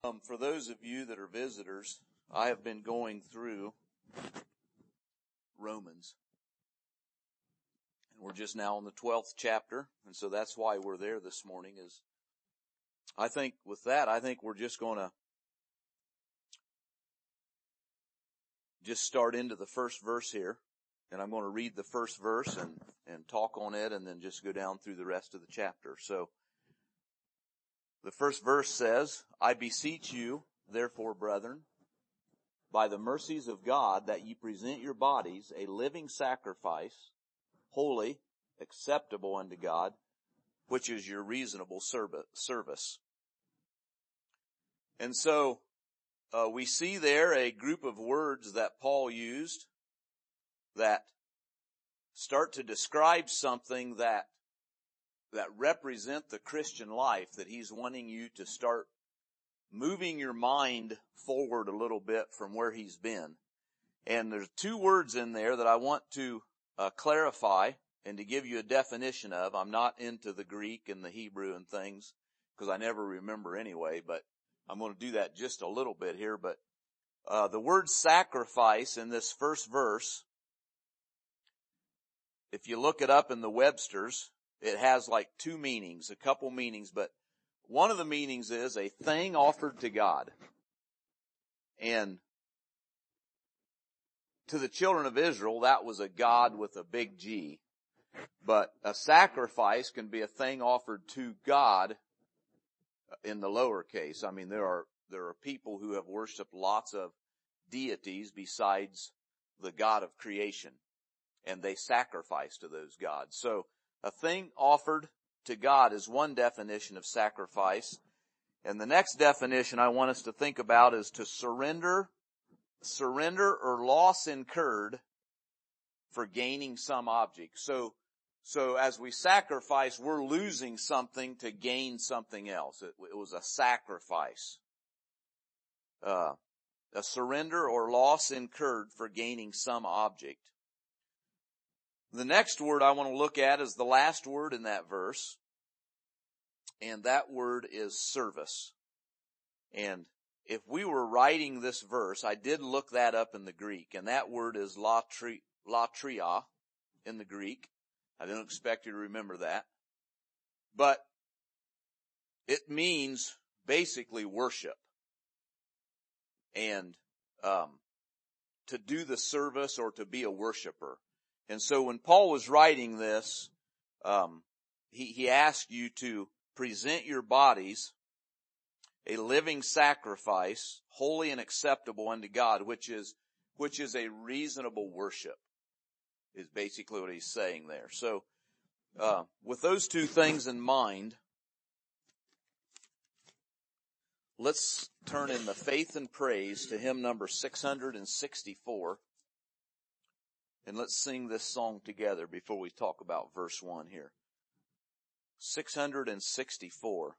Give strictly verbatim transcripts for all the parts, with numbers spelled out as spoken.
Um, for those of you that are visitors, I have been going through Romans. And we're just now in the twelfth chapter, and so that's why we're there this morning. Is I think with that, I think we're just going to just start into the first verse here. And I'm going to read the first verse and, and talk on it and then just go down through the rest of the chapter. So, the first verse says, I beseech you, therefore, brethren, by the mercies of God, that ye present your bodies a living sacrifice, holy, acceptable unto God, which is your reasonable service. And so, uh, we see there a group of words that Paul used that start to describe something that that represent the Christian life, that he's wanting you to start moving your mind forward a little bit from where he's been. And there's two words in there that I want to uh, clarify and to give you a definition of. I'm not into the Greek and the Hebrew and things because I never remember anyway, but I'm going to do that just a little bit here. But uh, the word sacrifice in this first verse, if you look it up in the Webster's, it has like two meanings, a couple meanings, but one of the meanings is a thing offered to God. And to the children of Israel, that was a God with a big G. But a sacrifice can be a thing offered to God in the lowercase. I mean, there are, there are people who have worshiped lots of deities besides the God of creation, and they sacrifice to those gods. So a thing offered to God is one definition of sacrifice. And the next definition I want us to think about is to surrender, surrender or loss incurred for gaining some object. So, so as we sacrifice, we're losing something to gain something else. It, it was a sacrifice. Uh, a surrender or loss incurred for gaining some object. The next word I want to look at is the last word in that verse, and that word is service. And if we were writing this verse, I did look that up in the Greek, and that word is latri, latria in the Greek. I didn't expect you to remember that. But it means basically worship. And um, to do the service or to be a worshiper. And so when Paul was writing this, um, he, he asked you to present your bodies a living sacrifice, holy and acceptable unto God, which is, which is a reasonable worship, is basically what he's saying there. So, uh, with those two things in mind, let's turn in the faith and praise to hymn number six hundred sixty-four. And let's sing this song together before we talk about verse one here. six hundred sixty-four.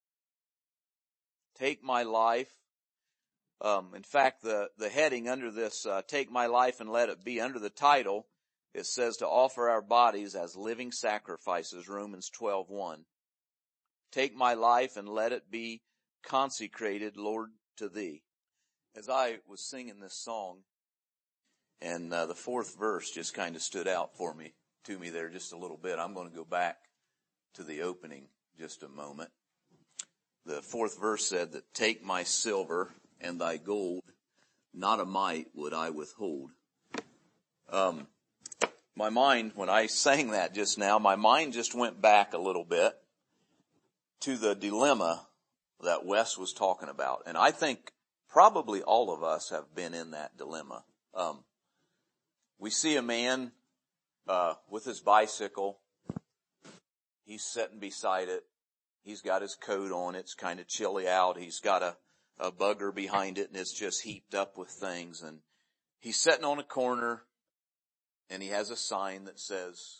Take my life. Um, in fact, the, the heading under this, uh, Take My Life and Let It Be, under the title, it says to offer our bodies as living sacrifices, Romans twelve one. Take my life and let it be consecrated, Lord, to thee. As I was singing this song, and uh, the fourth verse just kind of stood out for me, to me there just a little bit. I'm going to go back to the opening just a moment. The fourth verse said that, take my silver and thy gold, not a mite would I withhold. Um, my mind, when I sang that just now, my mind just went back a little bit to the dilemma that Wes was talking about. And I think probably all of us have been in that dilemma. Um, We see a man uh with his bicycle. He's sitting beside it. He's got his coat on. It's kind of chilly out. He's got a, a bugger behind it, and it's just heaped up with things. And he's sitting on a corner, and he has a sign that says,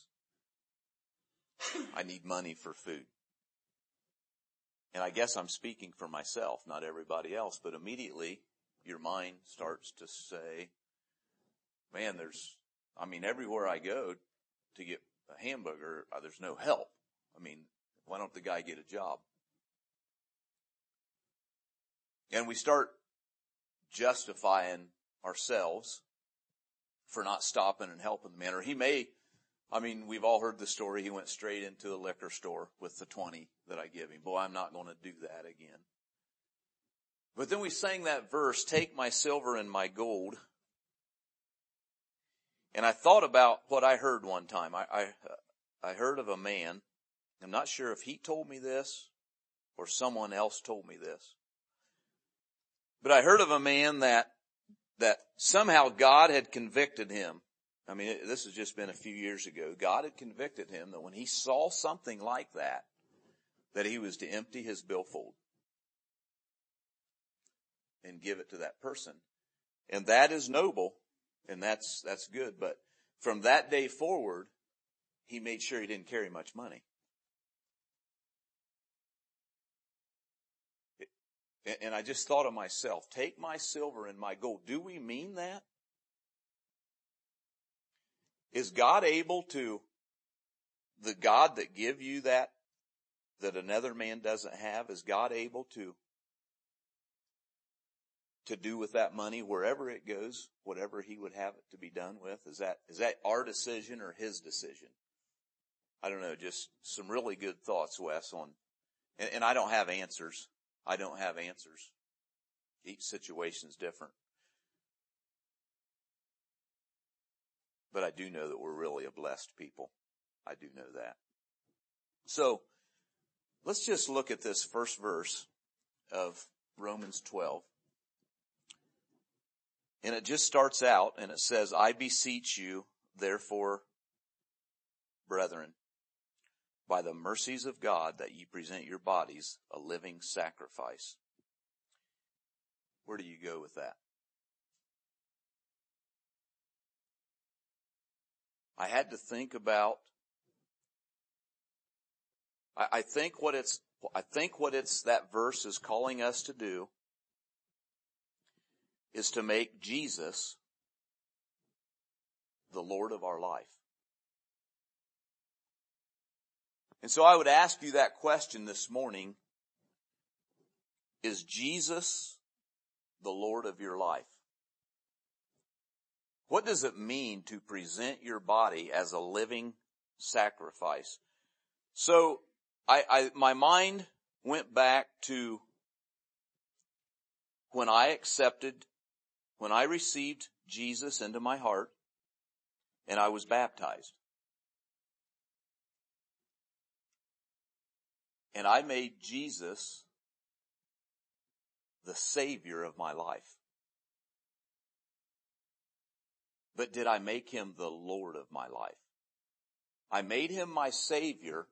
I need money for food. And I guess I'm speaking for myself, not everybody else, but immediately your mind starts to say, man, there's, I mean, everywhere I go to get a hamburger, uh, there's no help. I mean, why don't the guy get a job? And we start justifying ourselves for not stopping and helping the man. Or he may, I mean, we've all heard the story. He went straight into the liquor store with the twenty that I give him. Boy, I'm not going to do that again. But then we sang that verse, take my silver and my gold. And I thought about what I heard one time. I, I, I heard of a man. I'm not sure if he told me this or someone else told me this. But I heard of a man that, that somehow God had convicted him. I mean, this has just been a few years ago. God had convicted him that when he saw something like that, that he was to empty his billfold and give it to that person. And that is noble, and that's, that's good. But from that day forward, he made sure he didn't carry much money. And I just thought of myself, take my silver and my gold. Do we mean that? Is God able to, the God that give you that, that another man doesn't have, is God able to, to do with that money wherever it goes, whatever he would have it to be done with? Is that, is that our decision or his decision? I don't know, just some really good thoughts, Wes, on, and, and I don't have answers. I don't have answers. Each situation is different. But I do know that we're really a blessed people. I do know that. So, let's just look at this first verse of Romans twelve. And it just starts out and it says, I beseech you, therefore, brethren, by the mercies of God, that ye present your bodies a living sacrifice. Where do you go with that? I had to think about, I, I think what it's, I think what it's, that verse is calling us to do is to make Jesus the Lord of our life. And so I would ask you that question this morning. Is Jesus the Lord of your life? What does it mean to present your body as a living sacrifice? So I, I my mind went back to when I accepted, when I received Jesus into my heart and I was baptized. And I made Jesus the Savior of my life. But did I make him the Lord of my life? I made him my Savior.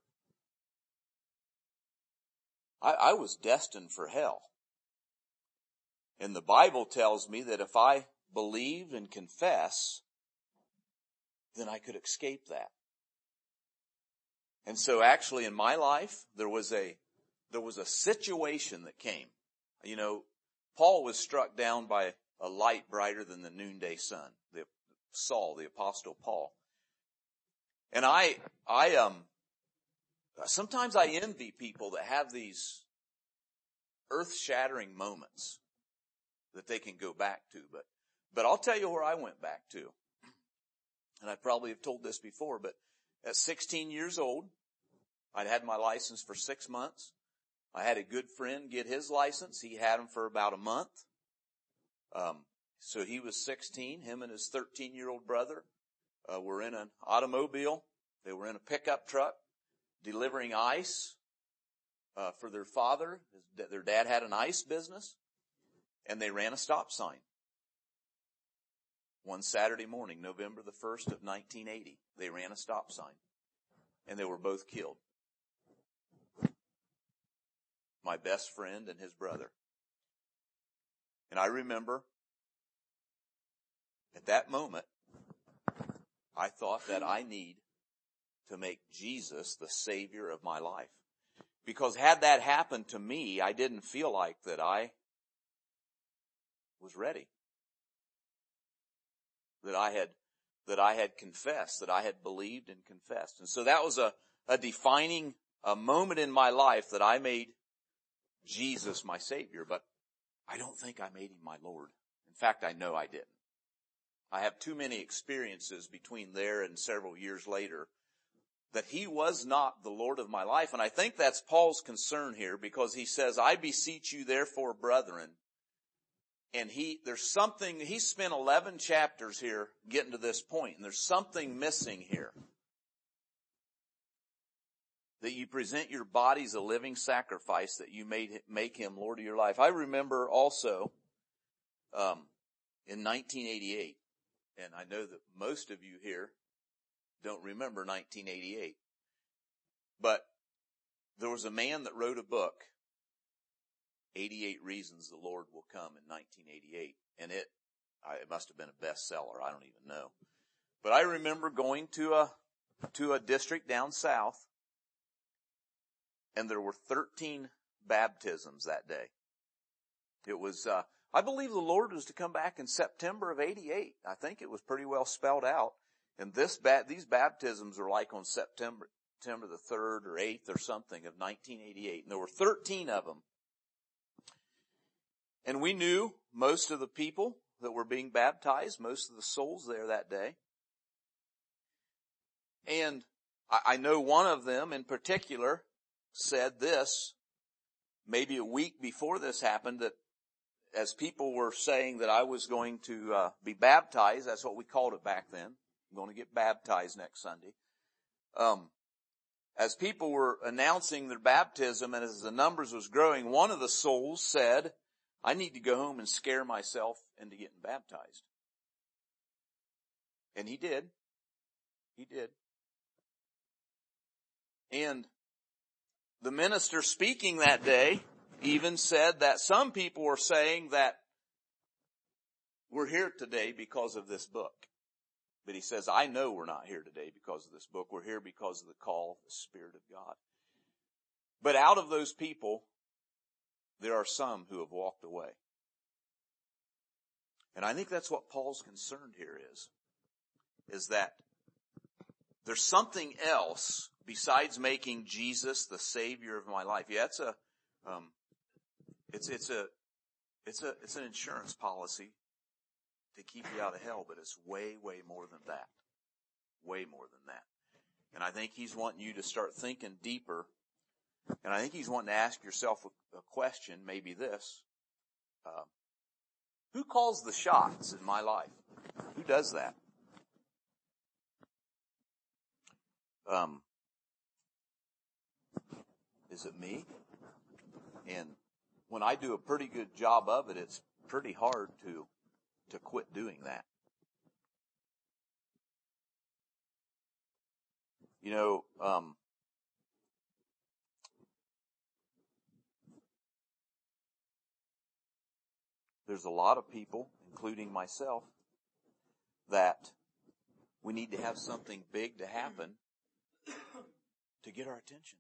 I, I was destined for hell. And the Bible tells me that if I believe and confess, then I could escape that. And so actually in my life, there was a, there was a situation that came. You know, Paul was struck down by a light brighter than the noonday sun. The Saul, the apostle Paul. And I, I, um, sometimes I envy people that have these earth-shattering moments that they can go back to. But, but I'll tell you where I went back to. And I probably have told this before, but at sixteen years old, I'd had my license for six months. I had a good friend get his license. He had him for about a month. Um, so he was sixteen. Him and his thirteen-year-old brother uh, were in an automobile. They were in a pickup truck delivering ice uh, for their father. His, their dad had an ice business, and they ran a stop sign. One Saturday morning, November the first of nineteen eighty, they ran a stop sign, and they were both killed. My best friend and his brother. And I remember at that moment, I thought that I need to make Jesus the Savior of my life. Because had that happened to me, I didn't feel like that I was ready. That I had, that I had confessed, that I had believed and confessed. And so that was a, a defining a moment in my life that I made Jesus my Savior. But I don't think I made him my Lord. In fact, I know I didn't. I have too many experiences between there and several years later that he was not the Lord of my life. And I think that's Paul's concern here, because he says, I beseech you therefore, brethren. And he, there's something, he spent eleven chapters here getting to this point, and there's something missing here. That you present your bodies a living sacrifice, that you made, make him Lord of your life. I remember also, um, in nineteen eighty-eight, and I know that most of you here don't remember nineteen eighty-eight, but there was a man that wrote a book, eighty-eight Reasons the Lord Will Come, in nineteen eighty-eight, and it, it must have been a bestseller, I don't even know. But I remember going to a, to a district down south, and there were thirteen baptisms that day. It was, uh, I believe the Lord was to come back in September of eighty-eight. I think it was pretty well spelled out. And this, these baptisms are like on September, September the third or eighth or something of nineteen eighty-eight. And there were thirteen of them. And we knew most of the people that were being baptized, most of the souls there that day. And I know one of them in particular said this, maybe a week before this happened, that as people were saying that I was going to uh, be baptized, that's what we called it back then, I'm going to get baptized next Sunday. Um, as people were announcing their baptism and as the numbers was growing, one of the souls said, I need to go home and scare myself into getting baptized. And he did. He did. And the minister speaking that day even said that some people were saying that we're here today because of this book. But he says, I know we're not here today because of this book. We're here because of the call of the Spirit of God. But out of those people, there are some who have walked away. And I think that's what Paul's concerned here is, is that there's something else besides making Jesus the Savior of my life. Yeah, it's a, um, it's, it's a, it's a, it's an insurance policy to keep you out of hell, but it's way, way more than that. Way more than that. And I think he's wanting you to start thinking deeper. And I think he's wanting to ask yourself a, a question, maybe this. Uh, who calls the shots in my life? Who does that? Um, is it me? And when I do a pretty good job of it, it's pretty hard to, to quit doing that. You know, um, there's a lot of people, including myself, that we need to have something big to happen to get our attention.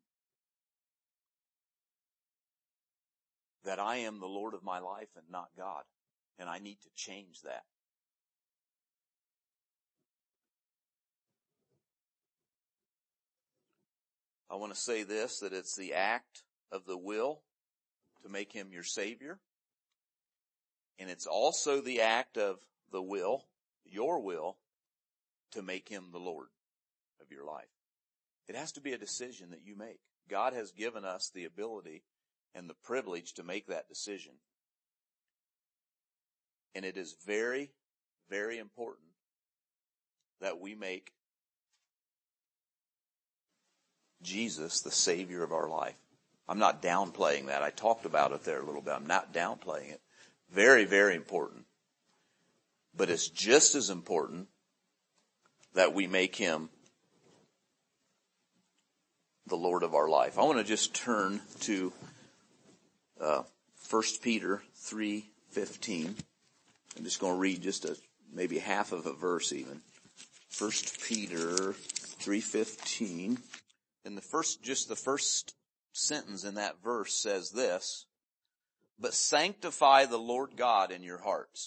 That I am the Lord of my life and not God. And I need to change that. I want to say this, that it's the act of the will to make him your Savior. And it's also the act of the will, your will, to make him the Lord of your life. It has to be a decision that you make. God has given us the ability and the privilege to make that decision. And it is very, very important that we make Jesus the Savior of our life. I'm not downplaying that. I talked about it there a little bit. I'm not downplaying it. Very, very important. But it's just as important that we make him the Lord of our life. I want to just turn to uh, First Peter three fifteen. I'm just going to read just a maybe half of a verse even. First Peter three fifteen. And the first, just the first sentence in that verse says this, but sanctify the Lord God in your hearts.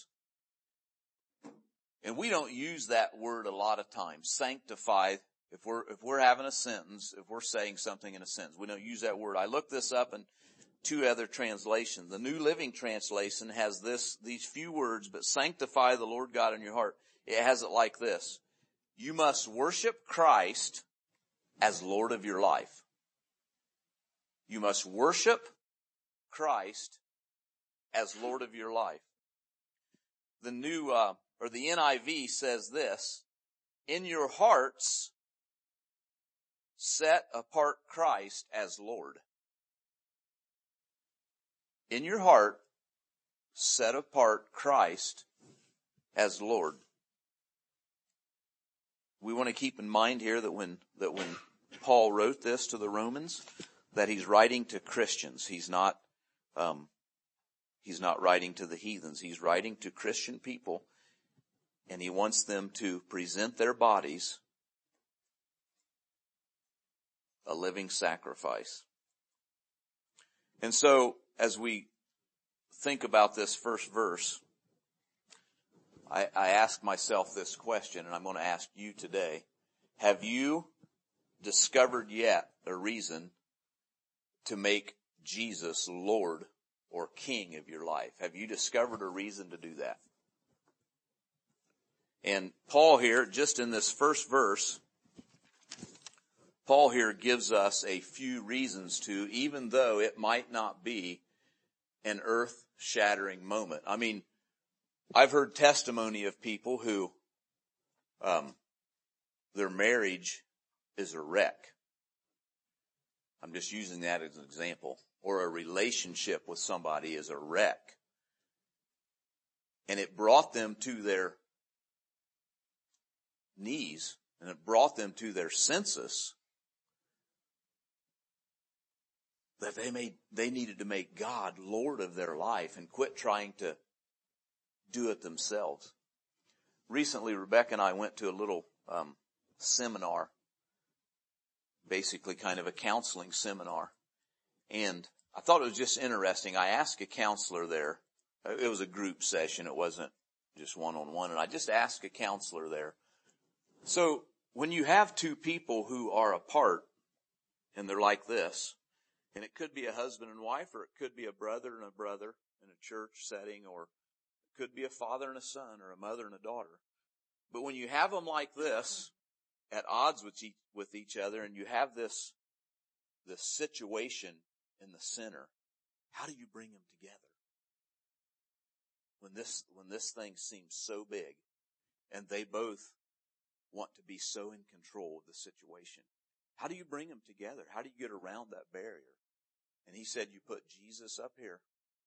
And we don't use that word a lot of times, sanctify. If we're, if we're having a sentence, if we're saying something in a sentence, we don't use that word. I looked this up, and two other translations. The New Living Translation has this, these few words, but sanctify the Lord God in your heart. It has it like this. You must worship Christ as Lord of your life. You must worship Christ as Lord of your life. The new, uh, or the N I V says this, in your hearts, set apart Christ as Lord. In your heart, set apart Christ as Lord. We want to keep in mind here that when, that when Paul wrote this to the Romans, that he's writing to Christians. He's not, um, he's not writing to the heathens. He's writing to Christian people, and he wants them to present their bodies a living sacrifice. And so, as we think about this first verse, I, I ask myself this question, and I'm going to ask you today. Have you discovered yet a reason to make Jesus Lord or King of your life? Have you discovered a reason to do that? And Paul here, just in this first verse, Paul here gives us a few reasons to, even though it might not be an earth-shattering moment. I mean, I've heard testimony of people who, um, their marriage is a wreck. I'm just using that as an example. Or a relationship with somebody is a wreck. And it brought them to their knees, and it brought them to their senses that they made, they needed to make God Lord of their life and quit trying to do it themselves. Recently, Rebecca and I went to a little um, seminar, basically kind of a counseling seminar, and I thought it was just interesting. I asked a counselor there. It was a group session. It wasn't just one-on-one, and I just asked a counselor there. So when you have two people who are apart, and they're like this, and it could be a husband and wife, or it could be a brother and a brother in a church setting, or could be a father and a son, or a mother and a daughter. But when you have them like this, at odds with each, with each other, and you have this, this situation in the center, how do you bring them together? When this, when this thing seems so big, and they both want to be so in control of the situation, how do you bring them together? How do you get around that barrier? And he said, you put Jesus up here,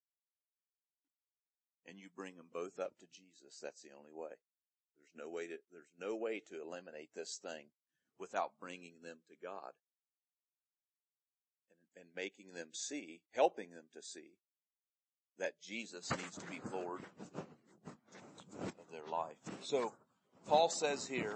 and you bring them both up to Jesus. That's the only way. There's no way to, there's no way to eliminate this thing without bringing them to God and, and making them see, helping them to see that Jesus needs to be Lord of their life. So Paul says here,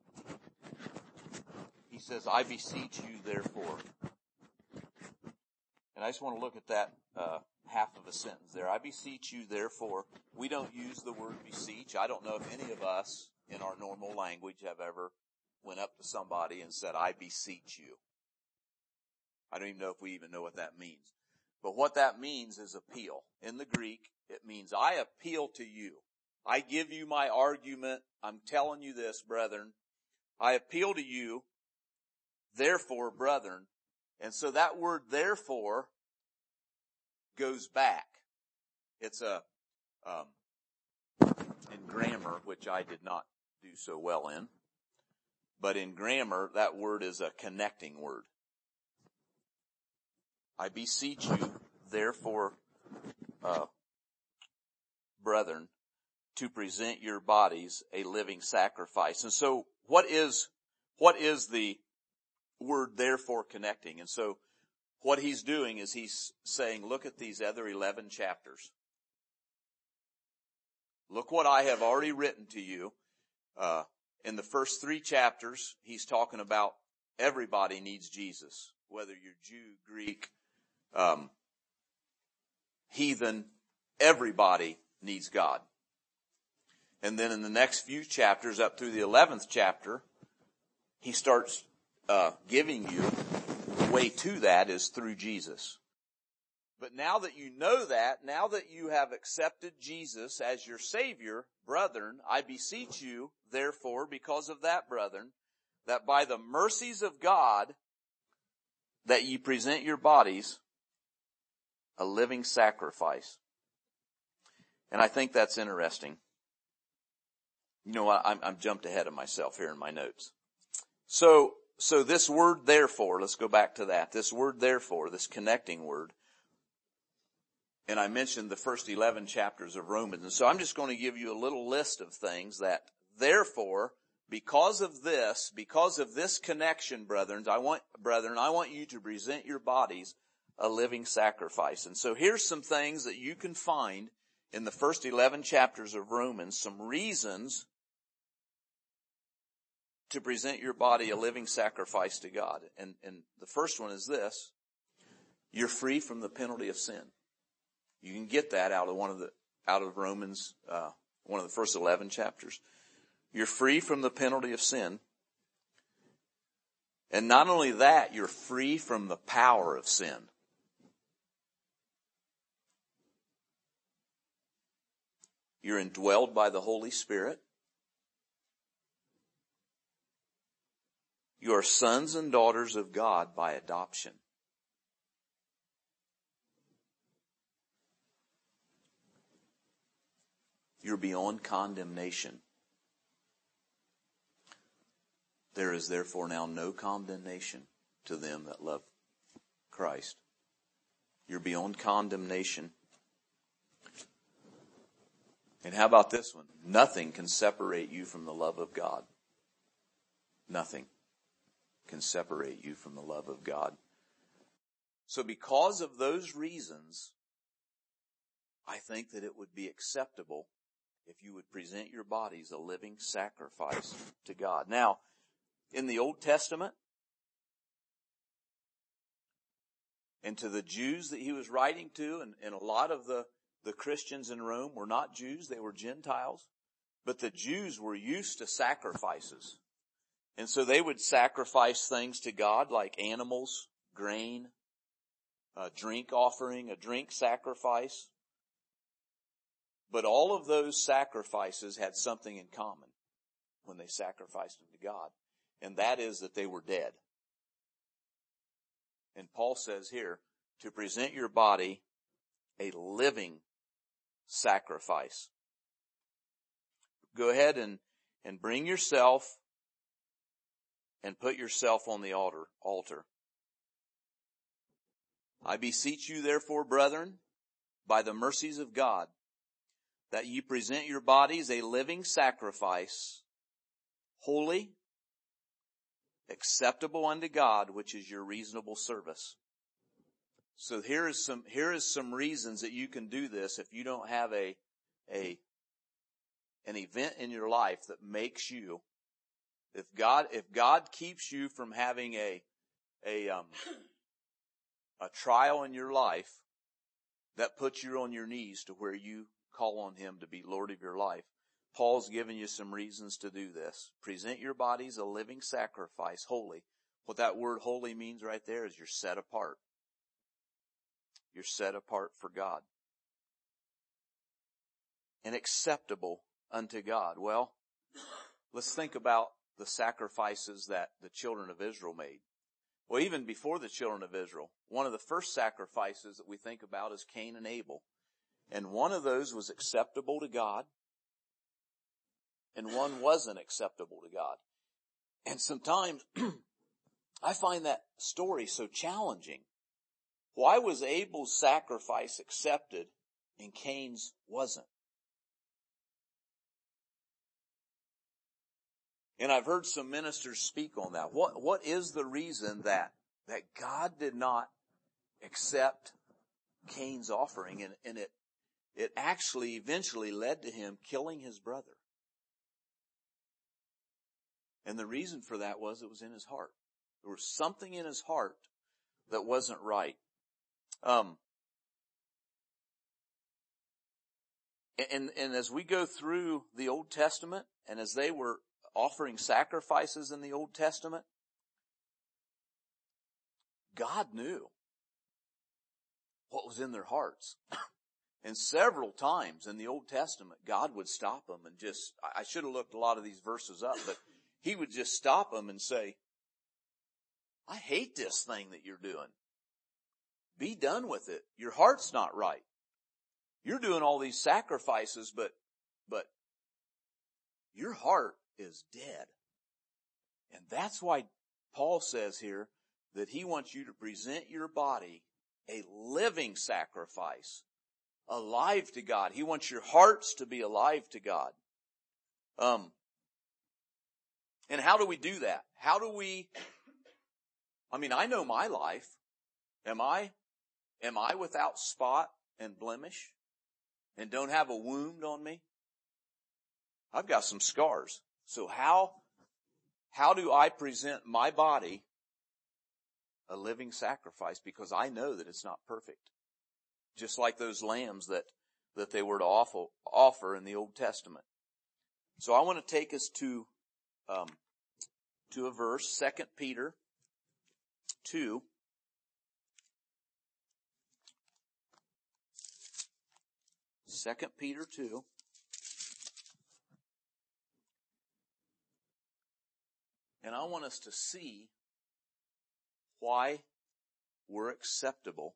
he says, I beseech you therefore. And I just want to look at that uh half of a sentence there. I beseech you therefore. We don't use the word beseech. I don't know if any of us in our normal language have ever went up to somebody and said, I beseech you. I don't even know if we even know what that means. But what that means is appeal. In the Greek, it means I appeal to you. I give you my argument. I'm telling you this, brethren. I appeal to you, therefore, brethren. And so that word therefore goes back. It's a, um, in grammar, which I did not do so well in, but in grammar, that word is a connecting word. I beseech you, therefore, uh, brethren, to present your bodies a living sacrifice. And so what is, what is the word therefore connecting? And so what he's doing is he's saying, look at these other eleven chapters. Look what I have already written to you. Uh, in the first three chapters, he's talking about everybody needs Jesus, whether you're Jew, Greek, um, heathen, everybody needs God. And then in the next few chapters, up through the eleventh chapter, he starts uh, giving you the way to that is through Jesus. But now that you know that, now that you have accepted Jesus as your Savior, brethren, I beseech you, therefore, because of that, brethren, that by the mercies of God, that ye present your bodies a living sacrifice. And I think that's interesting. You know what? I'm, I'm jumped ahead of myself here in my notes. So, so this word therefore, let's go back to that. This word therefore, this connecting word. And I mentioned the first eleven chapters of Romans. And so I'm just going to give you a little list of things that therefore, because of this, because of this connection, brethren, I want, brethren, I want you to present your bodies a living sacrifice. And so here's some things that you can find in the first eleven chapters of Romans, some reasons to present your body a living sacrifice to God. And, and the first one is this: you're free from the penalty of sin. You can get that out of one of the, out of Romans, uh, one of the first eleven chapters. You're free from the penalty of sin. And not only that, you're free from the power of sin. You're indwelled by the Holy Spirit. You are sons and daughters of God by adoption. You're beyond condemnation. There is therefore now no condemnation to them that love Christ. You're beyond condemnation. And how about this one? Nothing can separate you from the love of God. Nothing can separate you from the love of God. So because of those reasons, I think that it would be acceptable if you would present your bodies a living sacrifice to God. Now, in the Old Testament, and to the Jews that he was writing to, and, and a lot of the, the Christians in Rome were not Jews, they were Gentiles, but the Jews were used to sacrifices. And so they would sacrifice things to God like animals, grain, a drink offering, a drink sacrifice. But all of those sacrifices had something in common when they sacrificed them to God, and that is that they were dead. And Paul says here, to present your body a living sacrifice. Go ahead and, and bring yourself and put yourself on the altar, altar. I beseech you therefore, brethren, by the mercies of God, that ye present your bodies a living sacrifice, holy, acceptable unto God, which is your reasonable service. So here is some, here is some reasons that you can do this if you don't have a, a, an event in your life that makes you, if God, if God keeps you from having a, a, um, a trial in your life that puts you on your knees to where you call on him to be Lord of your life, Paul's given you some reasons to do this. Present your bodies a living sacrifice, holy. What that word holy means right there is you're set apart. You're set apart for God. And acceptable unto God. Well, let's think about the sacrifices that the children of Israel made. Well, even before the children of Israel, one of the first sacrifices that we think about is Cain and Abel. And one of those was acceptable to God, and one wasn't acceptable to God. And sometimes I find that story so challenging. Why was Abel's sacrifice accepted and Cain's wasn't? And I've heard some ministers speak on that. What, what is the reason that, that God did not accept Cain's offering, and, and it, it actually eventually led to him killing his brother? And the reason for that was it was in his heart. There was something in his heart that wasn't right. Um, and, and as we go through the Old Testament, and as they were offering sacrifices in the Old Testament, God knew what was in their hearts. And several times in the Old Testament, God would stop them and just, I should have looked a lot of these verses up, but he would just stop them and say, I hate this thing that you're doing. Be done with it. Your heart's not right. You're doing all these sacrifices, but, but your heart is dead. And that's why Paul says here that he wants you to present your body a living sacrifice, alive to God. He wants your hearts to be alive to God. Um, and how do we do that? How do we, I mean, I know my life. Am I, am I without spot and blemish and don't have a wound on me? I've got some scars. So how, how do I present my body a living sacrifice? Because I know that it's not perfect. Just like those lambs that, that they were to offer, offer in the Old Testament. So I want to take us to, um, to a verse, Second Peter two. Second Peter two. And I want us to see why we're acceptable,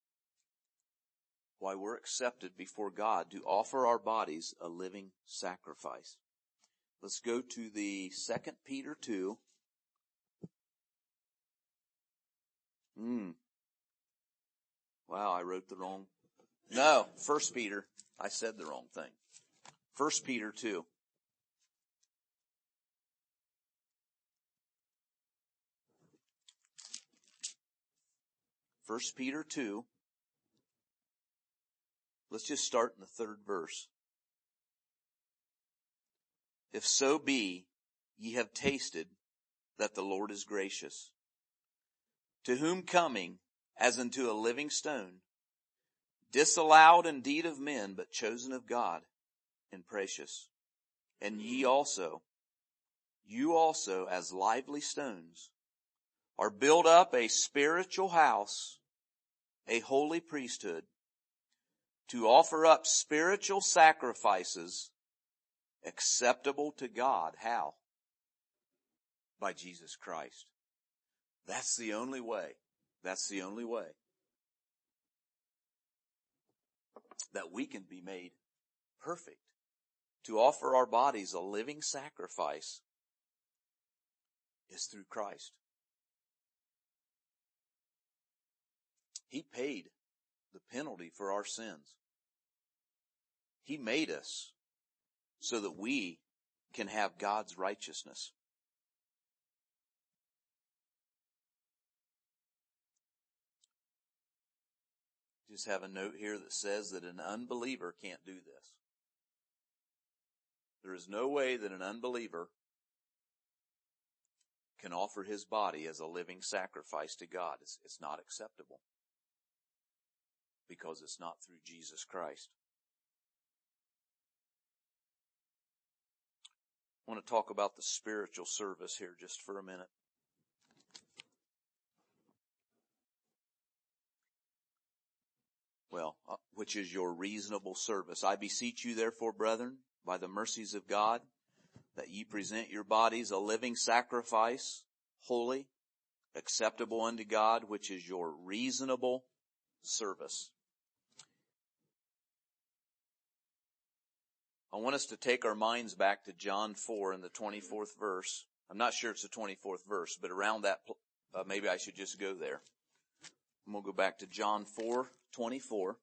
why we're accepted before God to offer our bodies a living sacrifice. Let's go to the Second Peter two. Hmm. Wow, I wrote the wrong. No, First Peter. I said the wrong thing. First Peter two. First Peter two. Let's just start in the third verse. If so be ye have tasted that the Lord is gracious, to whom coming as unto a living stone, disallowed indeed of men, but chosen of God and precious. And ye also, you also as lively stones, are built up a spiritual house, a holy priesthood, to offer up spiritual sacrifices acceptable to God. How? By Jesus Christ. That's the only way. That's the only way that we can be made perfect. To offer our bodies a living sacrifice is through Christ. He paid the penalty for our sins. He made us so that we can have God's righteousness. Just have a note here that says that an unbeliever can't do this. There is no way that an unbeliever can offer his body as a living sacrifice to God. It's, it's not acceptable because it's not through Jesus Christ. I want to talk about the spiritual service here just for a minute. Well, uh, which is your reasonable service. I beseech you therefore, brethren, by the mercies of God, that ye present your bodies a living sacrifice, holy, acceptable unto God, which is your reasonable service. I want us to take our minds back to John four in the twenty-fourth verse. I'm not sure it's the twenty-fourth verse, but around that, uh, maybe I should just go there. I'm going to go back to John four twenty-four.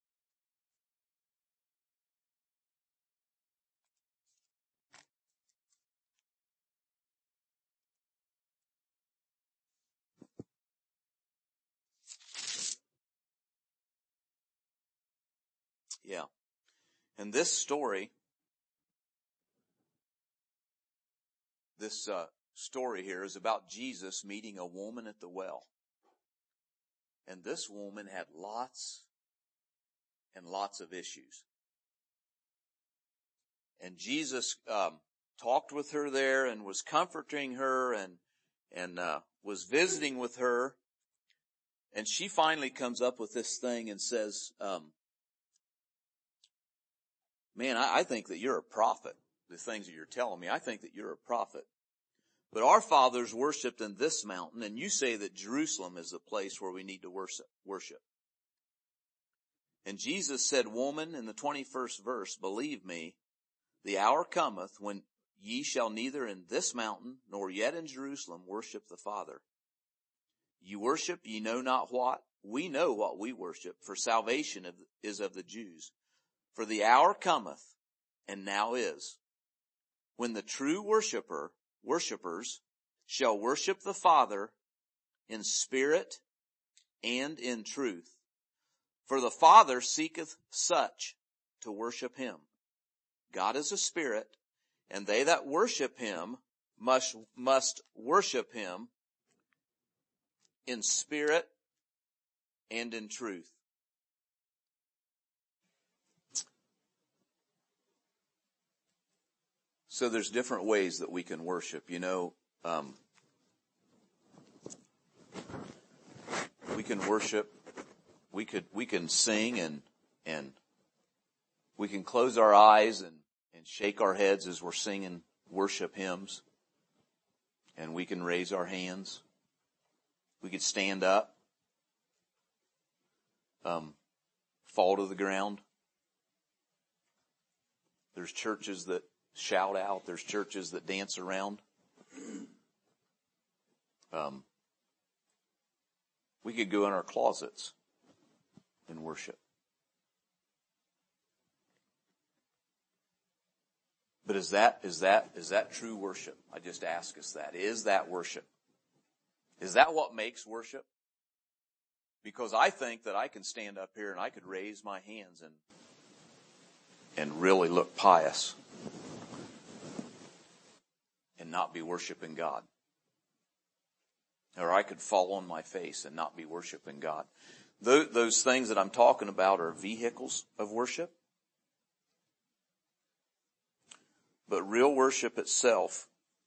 Yeah. And this story, this uh, story here is about Jesus meeting a woman at the well. And this woman had lots and lots of issues. And Jesus um, talked with her there and was comforting her and and uh, was visiting with her. And she finally comes up with this thing and says, um, man, I, I think that you're a prophet. The things that you're telling me, I think that you're a prophet. But our fathers worshipped in this mountain, and you say that Jerusalem is the place where we need to worship. worship. And Jesus said, woman, in the twenty-first verse, believe me, the hour cometh when ye shall neither in this mountain nor yet in Jerusalem worship the Father. Ye worship ye know not what. We know what we worship, for salvation is of the Jews. For the hour cometh, and now is, when the true worshiper, worshippers shall worship the Father in spirit and in truth. For the Father seeketh such to worship him. God is a spirit, and they that worship him must, must worship him in spirit and in truth. So there's different ways that we can worship. You know, um, we can worship. We could we can sing and and we can close our eyes and, and shake our heads as we're singing worship hymns. And we can raise our hands. We could stand up, um, fall to the ground. There's churches that shout out. There's churches that dance around. Um, we could go in our closets and worship. But is that, is that, is that true worship? I just ask us that. Is that worship? Is that what makes worship? Because I think that I can stand up here and I could raise my hands and, and really look pious and not be worshiping God. Or I could fall on my face and not be worshiping God. Those, those things that I'm talking about are vehicles of worship. But real worship itself,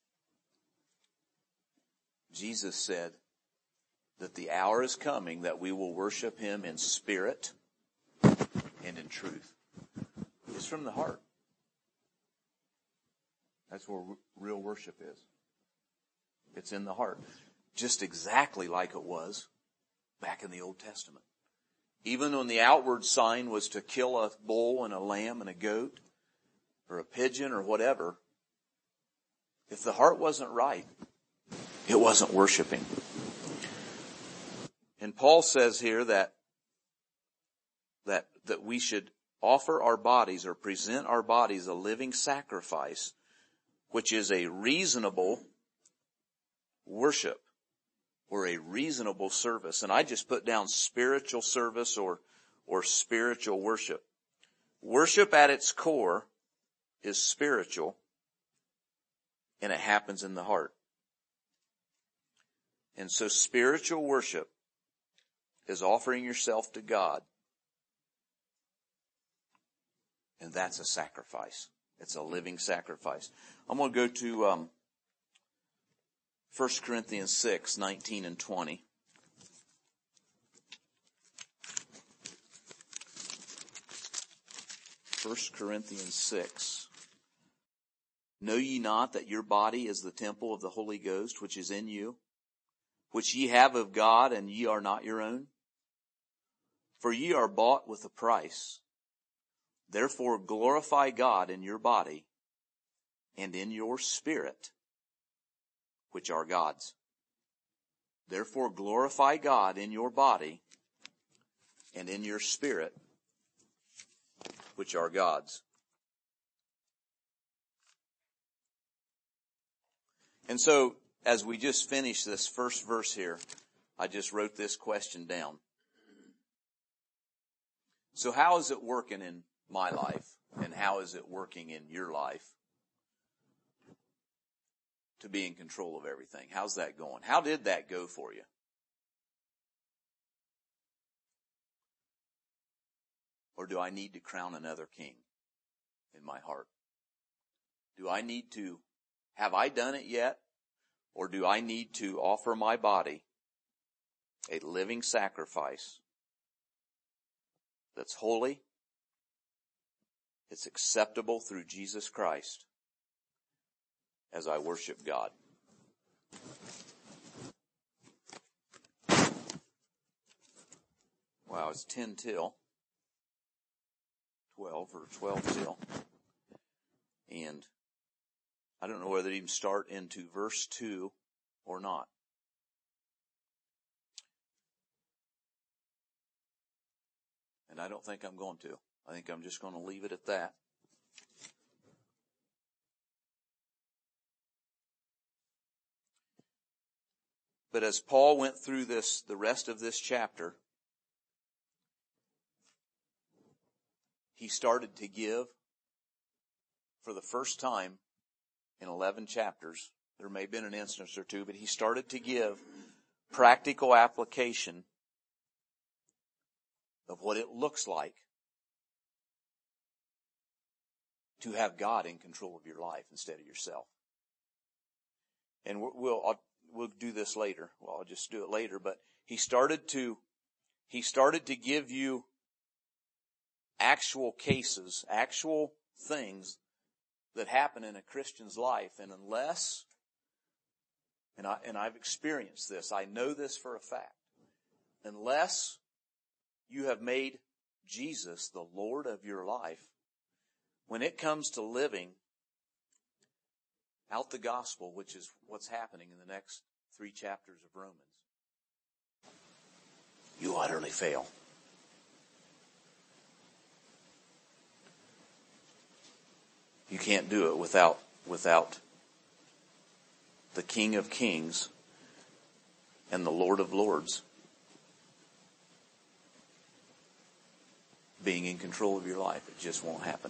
Jesus said that the hour is coming that we will worship him in spirit and in truth. It's from the heart. That's where real worship is. It's in the heart. Just exactly like it was back in the Old Testament. Even when the outward sign was to kill a bull and a lamb and a goat or a pigeon or whatever, if the heart wasn't right, it wasn't worshiping. And Paul says here that, that, that we should offer our bodies or present our bodies a living sacrifice, which is a reasonable worship or a reasonable service. And I just put down spiritual service or, or spiritual worship. Worship at its core is spiritual, and it happens in the heart. And so spiritual worship is offering yourself to God, and that's a sacrifice. It's a living sacrifice. I'm going to go to um, First Corinthians six, nineteen and twenty. First Corinthians six. Know ye not that your body is the temple of the Holy Ghost, which is in you, which ye have of God, and ye are not your own? For ye are bought with a price. Therefore glorify God in your body and in your spirit, which are God's. Therefore glorify God in your body and in your spirit, which are God's. And so, as we just finished this first verse here, I just wrote this question down. So how is it working in my life, and how is it working in your life to be in control of everything? How's that going? How did that go for you? Or do I need to crown another king in my heart? Do I need to, have I done it yet? Or do I need to offer my body a living sacrifice that's holy, it's acceptable through Jesus Christ as I worship God. Wow, it's ten till twelve or twelve till. And I don't know whether to even start into verse two or not. And I don't think I'm going to. I think I'm just going to leave it at that. But as Paul went through this, the rest of this chapter, he started to give, for the first time in eleven chapters, there may have been an instance or two, but he started to give practical application of what it looks like to have God in control of your life instead of yourself. And we'll, I'll, we'll do this later. Well, I'll just do it later, but he started to, he started to give you actual cases, actual things that happen in a Christian's life. And unless, and I, and I've experienced this, I know this for a fact, unless you have made Jesus the Lord of your life, when it comes to living out the gospel, which is what's happening in the next three chapters of Romans, you utterly fail. You can't do it without, without the King of Kings and the Lord of Lords being in control of your life. It just won't happen.